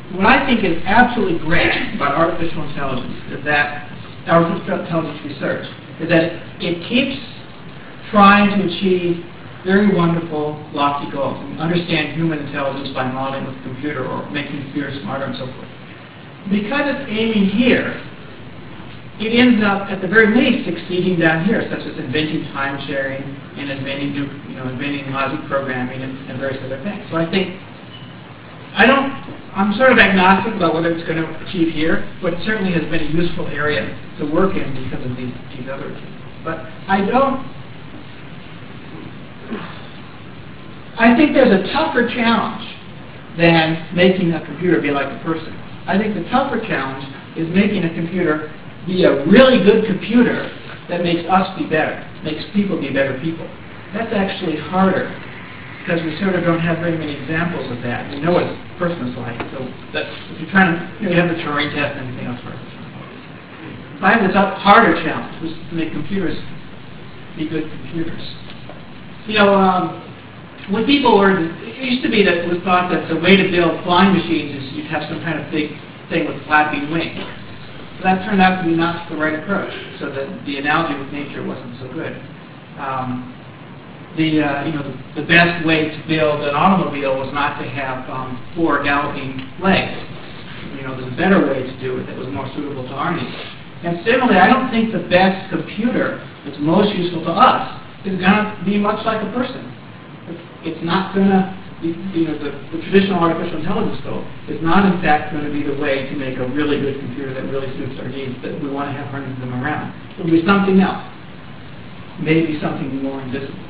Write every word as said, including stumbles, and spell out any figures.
what I think is absolutely great about artificial intelligence is that, artificial intelligence research, is that it keeps trying to achieve very wonderful, lofty goals, and understand human intelligence by modeling with a computer or making the computer smarter and so forth. Because it's aiming here, it ends up, at the very least, succeeding down here, such as inventing time sharing and inventing, new, you know, inventing logic programming and, and various other things. So I think, I don't, I'm sort of agnostic about whether it's going to achieve here, but it certainly has been a useful area to work in because of these, these other achievements. But I don't, I think there's a tougher challenge than making a computer be like a person. I think the tougher challenge is making a computer be a really good computer that makes us be better, makes people be better people. That's actually harder because we sort of don't have very many examples of that. We know what a person is like, so that if you're trying to, you know, you have the Turing test and everything else for it. So I have this harder challenge, which is to make computers be good computers. You know, um, when people were, it used to be that it was thought that the way to build flying machines is you'd have some kind of big thing with flapping wings. But that turned out to be not the right approach, so that the analogy with nature wasn't so good. Um, the, uh, you know, the, the best way to build an automobile was not to have um, four galloping legs. You know, there's a better way to do it that was more suitable to our needs. And similarly, I don't think the best computer that's most useful to us is going to be much like a person. It's not going to, you know, the, the traditional artificial intelligence goal is not in fact going to be the way to make a really good computer that really suits our needs, that we want to have hundreds of them around. It will be something else, maybe something more invisible.